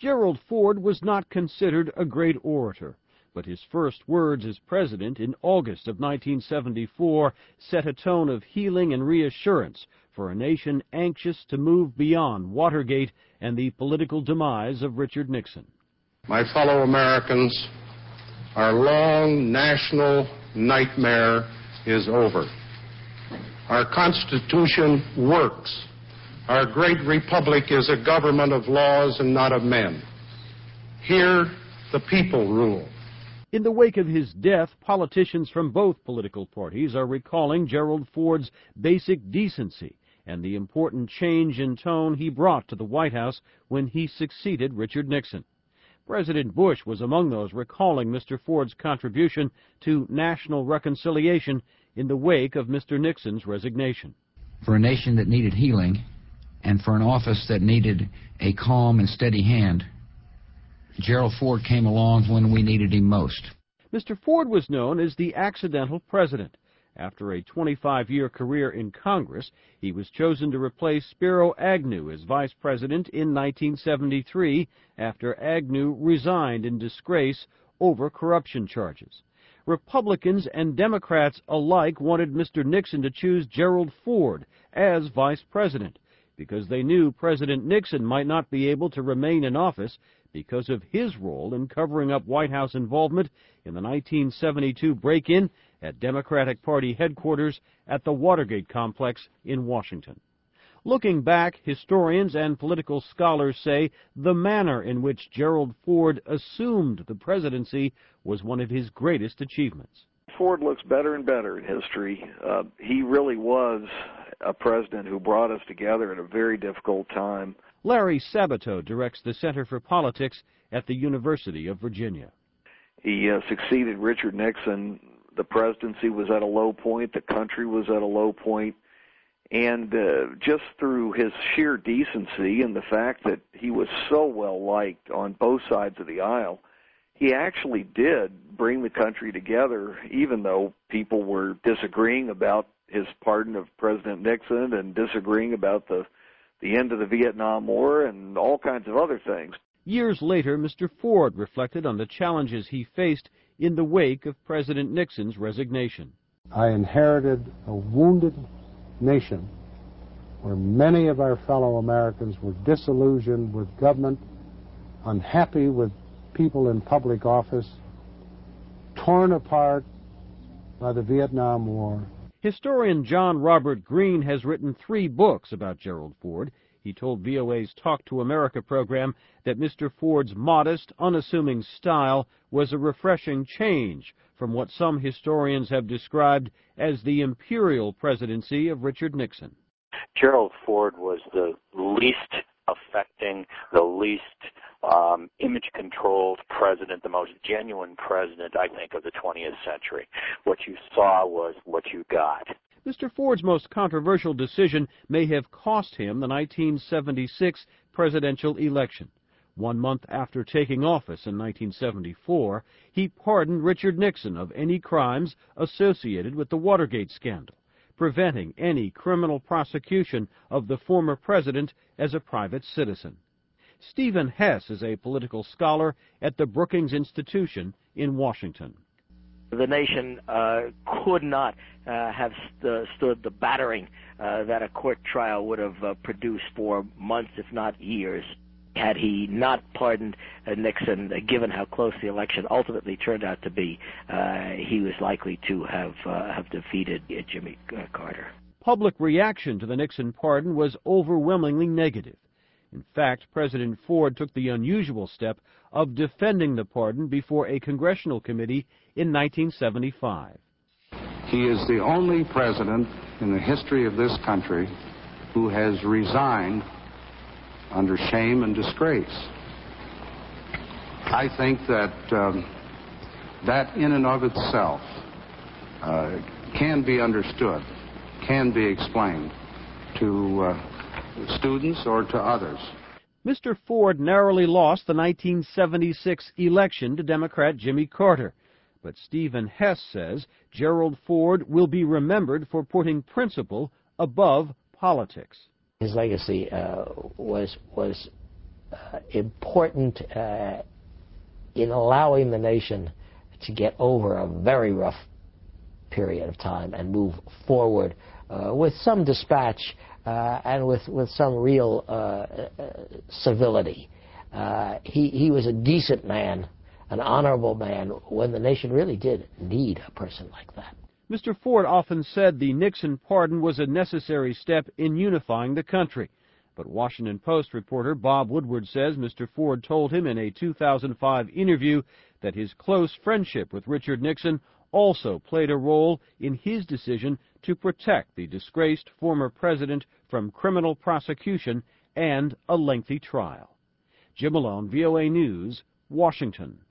Gerald Ford was not considered a great orator, but his first words as president in August of 1974 set a tone of healing and reassurance for a nation anxious to move beyond Watergate and the political demise of Richard Nixon. My fellow Americans, our long national nightmare is over. Our Constitution works. Our great republic is a government of laws and not of men. Here, the people rule. In the wake of his death, politicians from both political parties are recalling Gerald Ford's basic decency and the important change in tone he brought to the White House when he succeeded Richard Nixon. President Bush was among those recalling Mr. Ford's contribution to national reconciliation in the wake of Mr. Nixon's resignation. For a nation that needed healing, and for an office that needed a calm and steady hand, Gerald Ford came along when we needed him most. Mr. Ford was known as the accidental president. After a 25-year career in Congress, he was chosen to replace Spiro Agnew as vice president in 1973 after Agnew resigned in disgrace over corruption charges. Republicans and Democrats alike wanted Mr. Nixon to choose Gerald Ford as vice president because they knew President Nixon might not be able to remain in office because of his role in covering up White House involvement in the 1972 break-in at Democratic Party headquarters at the Watergate complex in Washington. Looking back, historians and political scholars say the manner in which Gerald Ford assumed the presidency was one of his greatest achievements. Ford looks better and better in history. He really was a president who brought us together at a very difficult time. Larry Sabato directs the Center for Politics at the University of Virginia. He succeeded Richard Nixon. The presidency was at a low point. The country was at a low point. And just through his sheer decency and the fact that he was so well liked on both sides of the aisle, he actually did bring the country together, even though people were disagreeing about his pardon of President Nixon and disagreeing about the end of the Vietnam War and all kinds of other things. Years later, Mr. Ford reflected on the challenges he faced in the wake of President Nixon's resignation. I inherited a wounded nation where many of our fellow Americans were disillusioned with government, unhappy with people in public office, torn apart by the Vietnam War. Historian John Robert Green has written 3 books about Gerald Ford. He told VOA's Talk to America program that Mr. Ford's modest, unassuming style was a refreshing change from what some historians have described as the imperial presidency of Richard Nixon. Gerald Ford was the least affecting, the least image-controlled president, the most genuine president, I think, of the 20th century. What you saw was what you got. Mr. Ford's most controversial decision may have cost him the 1976 presidential election. 1 month after taking office in 1974, he pardoned Richard Nixon of any crimes associated with the Watergate scandal, preventing any criminal prosecution of the former president as a private citizen. Stephen Hess is a political scholar at the Brookings Institution in Washington. The nation could not have stood the battering that a court trial would have produced for months, if not years, had he not pardoned Nixon. Given how close the election ultimately turned out to be, he was likely to have defeated Jimmy Carter. Public reaction to the Nixon pardon was overwhelmingly negative. In fact, President Ford took the unusual step of defending the pardon before a congressional committee in 1975. He is the only president in the history of this country who has resigned under shame and disgrace. I think that that in and of itself can be understood, can be explained to students or to others. Mr. Ford narrowly lost the 1976 election to Democrat Jimmy Carter. But Stephen Hess says Gerald Ford will be remembered for putting principle above politics. His legacy was important in allowing the nation to get over a very rough period of time and move forward with some dispatch and with some real civility. He was a decent man, an honorable man, when the nation really did need a person like that. Mr. Ford often said the Nixon pardon was a necessary step in unifying the country. But Washington Post reporter Bob Woodward says Mr. Ford told him in a 2005 interview that his close friendship with Richard Nixon also played a role in his decision to protect the disgraced former president from criminal prosecution and a lengthy trial. Jim Malone, VOA News, Washington.